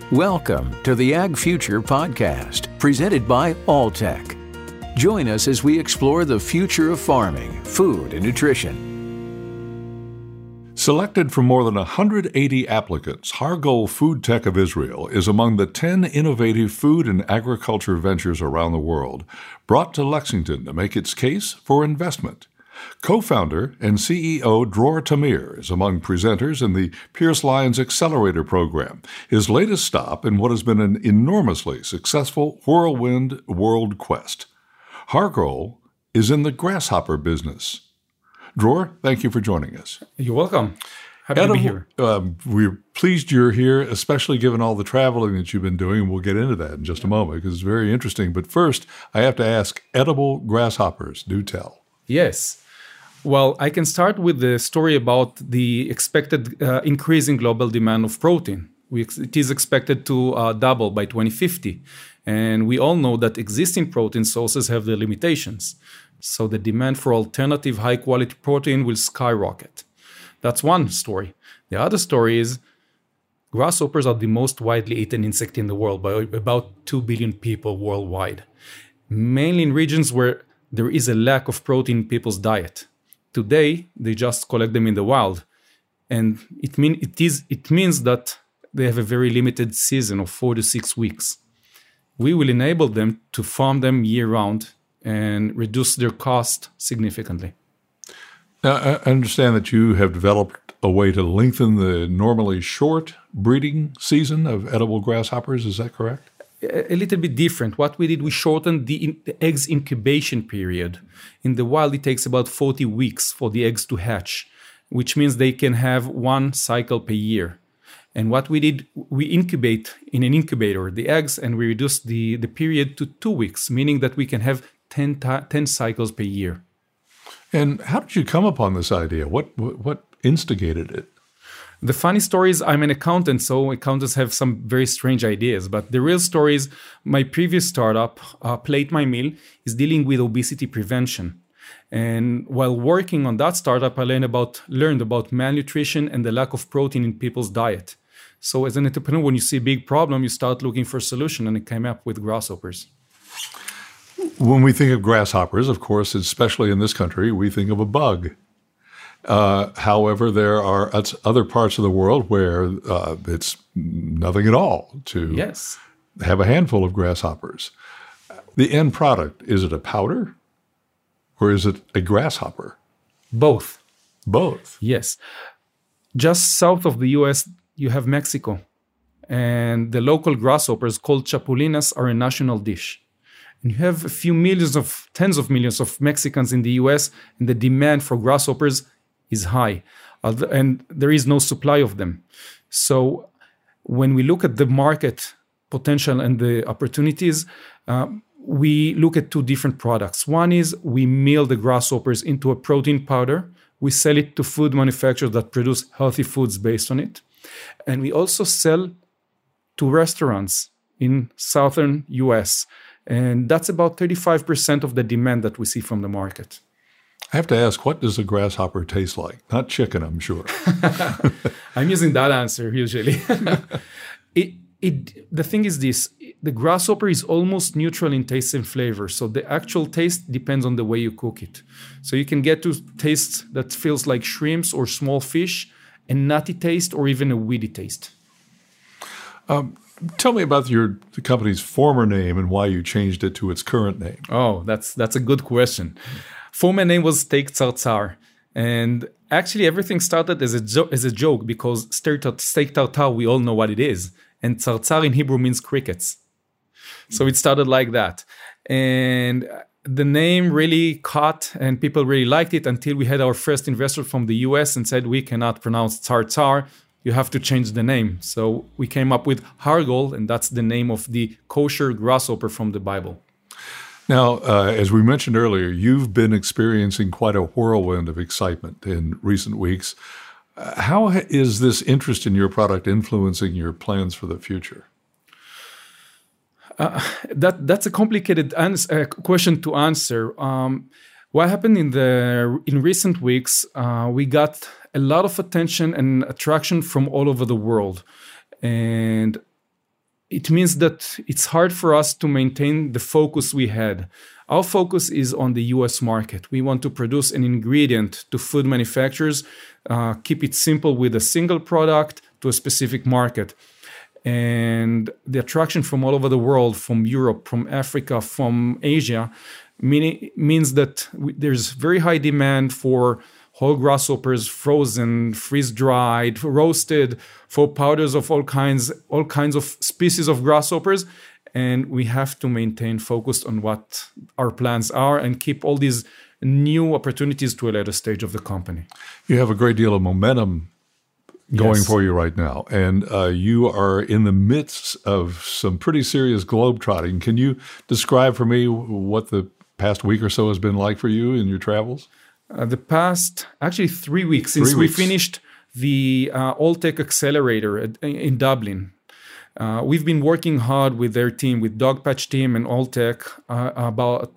Welcome to the Ag Future Podcast, presented by Alltech. Join us as we explore the future of farming, food, and nutrition. Selected from more than 180 applicants, Hargol Food Tech of Israel is among the 10 innovative food and agriculture ventures around the world, brought to Lexington to make its case for investment. Co-founder and CEO Dror Tamir is among presenters in the Pierce Lyons Accelerator Program, his latest stop in what has been an enormously successful whirlwind world quest. Hargol is in the grasshopper business. Dror, thank you for joining us. You're welcome. Happy to be here. We're pleased you're here, especially given all the traveling that you've been doing. We'll get into that in just a moment because it's very interesting. But first, I have to ask, edible grasshoppers, do tell. Yes. Well, I can start with the story about the expected increase in global demand of protein. It is expected to double by 2050. And we all know that existing protein sources have their limitations. So the demand for alternative high-quality protein will skyrocket. That's one story. The other story is grasshoppers are the most widely eaten insect in the world by about 2 billion people worldwide, mainly in regions where there is a lack of protein in people's diet. Today, they just collect them in the wild. And it means that they have a very limited season of 4 to 6 weeks. We will enable them to farm them year-round and reduce their cost significantly. Now, I understand that you have developed a way to lengthen the normally short breeding season of edible grasshoppers. Is that correct? A little bit different. What we did, we shortened the eggs incubation period. In the wild, it takes about 40 weeks for the eggs to hatch, which means they can have one cycle per year. And what we did, we incubate in an incubator the eggs, and we reduced the period to 2 weeks, meaning that we can have 10 cycles per year. And how did you come upon this idea? What instigated it? The funny story is I'm an accountant, so accountants have some very strange ideas. But the real story is my previous startup, Plate My Meal, is dealing with obesity prevention. And while working on that startup, I learned about malnutrition and the lack of protein in people's diet. So as an entrepreneur, when you see a big problem, you start looking for a solution, and I came up with grasshoppers. When we think of grasshoppers, of course, especially in this country, we think of a bug. However, there are other parts of the world where it's nothing at all to have a handful of grasshoppers. The end product, is it a powder or is it a grasshopper? Both. Both? Yes. Just south of the U.S., you have Mexico. And the local grasshoppers called chapulinas are a national dish. And you have tens of millions of Mexicans in the U.S., and the demand for grasshoppers is high, and there is no supply of them. So when we look at the market potential and the opportunities, we look at two different products. One is we mill the grasshoppers into a protein powder. We sell it to food manufacturers that produce healthy foods based on it. And we also sell to restaurants in southern U.S., and that's about 35% of the demand that we see from the market. I have to ask, what does a grasshopper taste like? Not chicken, I'm sure. I'm using that answer usually. The thing is this, the grasshopper is almost neutral in taste and flavor. So the actual taste depends on the way you cook it. So you can get to taste that feels like shrimps or small fish, a nutty taste, or even a weedy taste. Tell me about the company's former name and why you changed it to its current name. Oh, that's a good question. Former name was Steak Tartare. And actually, everything started as a joke because steak tartare, we all know what it is. And tartare in Hebrew means crickets. So it started like that. And the name really caught and people really liked it until we had our first investor from the US and said, we cannot pronounce tartare. You have to change the name. So we came up with Hargol, and that's the name of the kosher grasshopper from the Bible. Now, as we mentioned earlier, you've been experiencing quite a whirlwind of excitement in recent weeks. How is this interest in your product influencing your plans for the future? That's a complicated question to answer. What happened in recent weeks, we got a lot of attention and attraction from all over the world. And it means that it's hard for us to maintain the focus we had. Our focus is on the US market. We want to produce an ingredient to food manufacturers, keep it simple with a single product to a specific market. And the attraction from all over the world, from Europe, from Africa, from Asia, means that there's very high demand for whole grasshoppers, frozen, freeze-dried, roasted, for powders of all kinds of species of grasshoppers. And we have to maintain focus on what our plans are and keep all these new opportunities to a later stage of the company. You have a great deal of momentum going for you right now. And you are in the midst of some pretty serious globetrotting. Can you describe for me what the past week or so has been like for you in your travels? The past, actually 3 weeks since we finished the Alltech Accelerator in Dublin. We've been working hard with their team, with Dogpatch team and Alltech, about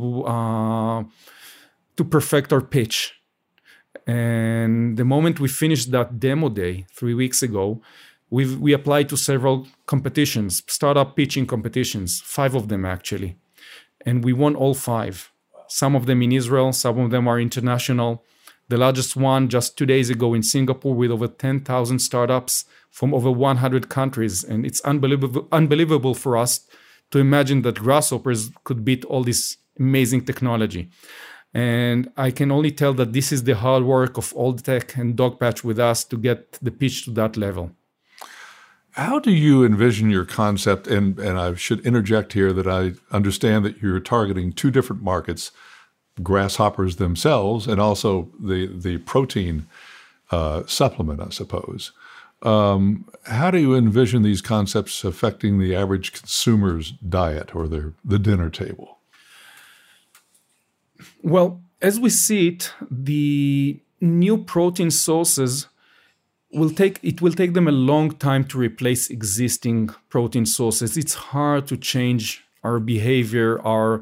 to perfect our pitch. And the moment we finished that demo day 3 weeks ago, we applied to several competitions, startup pitching competitions, 5 of them actually. And we won all 5. Some of them in Israel, some of them are international. The largest one just 2 days ago in Singapore with over 10,000 startups from over 100 countries. And it's unbelievable for us to imagine that grasshoppers could beat all this amazing technology. And I can only tell that this is the hard work of Alltech and Dogpatch with us to get the pitch to that level. How do you envision your concept? And I should interject here that I understand that you're targeting 2 different markets, grasshoppers themselves and also the protein supplement, I suppose. How do you envision these concepts affecting the average consumer's diet or the dinner table? Well, as we see it, the new protein sources will take them a long time to replace existing protein sources. It's hard to change our behavior, our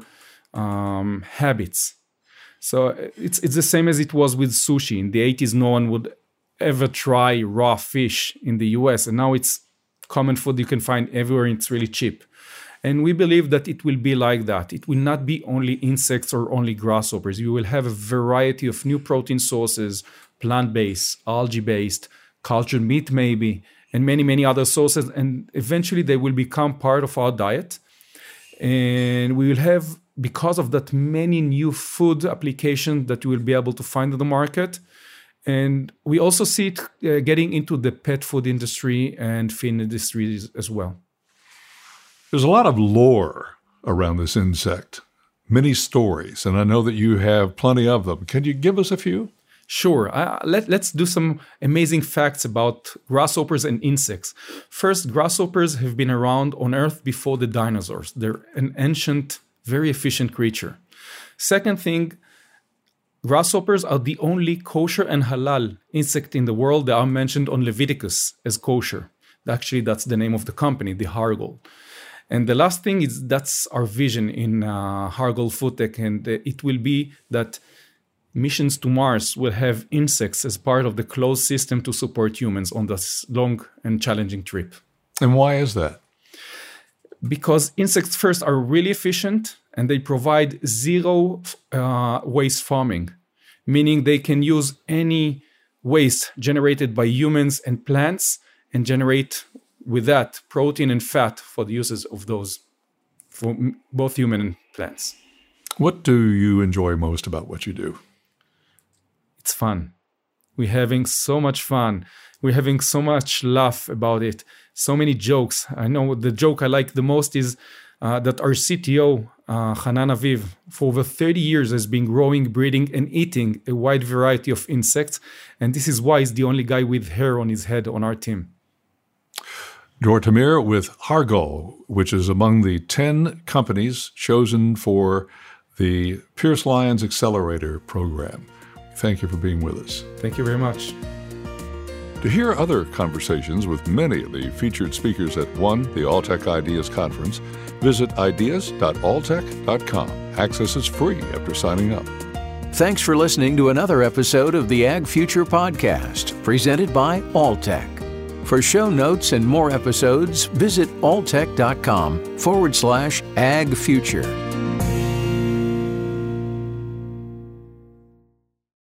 habits. So it's the same as it was with sushi. In the 80s, no one would ever try raw fish in the US, and now it's common food you can find everywhere, and it's really cheap. And we believe that it will be like that. It will not be only insects or only grasshoppers. You will have a variety of new protein sources, plant-based, algae-based, cultured meat maybe, and many, many other sources. And eventually they will become part of our diet. And we will have, because of that, many new food applications that we will be able to find in the market. And we also see it getting into the pet food industry and feed industries as well. There's a lot of lore around this insect, many stories, and I know that you have plenty of them. Can you give us a few? Sure. Let's do some amazing facts about grasshoppers and insects. First, grasshoppers have been around on Earth before the dinosaurs. They're an ancient, very efficient creature. Second thing, grasshoppers are the only kosher and halal insect in the world that are mentioned on Leviticus as kosher. Actually, that's the name of the company, the Hargol. And the last thing is that's our vision in Hargol FoodTech, and it will be that missions to Mars will have insects as part of the closed system to support humans on this long and challenging trip. And why is that? Because insects first are really efficient and they provide zero waste farming, meaning they can use any waste generated by humans and plants and generate with that protein and fat for the uses of those, for both human and plants. What do you enjoy most about what you do? It's fun. We're having so much fun. We're having so much laugh about it. So many jokes. I know the joke I like the most is that our CTO, Hanan Aviv, for over 30 years has been growing, breeding, and eating a wide variety of insects. And this is why he's the only guy with hair on his head on our team. Dror Tamir with Hargol, which is among the 10 companies chosen for the Pierce Lyons Accelerator program. Thank you for being with us. Thank you very much. To hear other conversations with many of the featured speakers at the Alltech Ideas Conference, visit ideas.alltech.com. Access is free after signing up. Thanks for listening to another episode of the Ag Future Podcast, presented by Alltech. For show notes and more episodes, visit alltech.com/agfuture.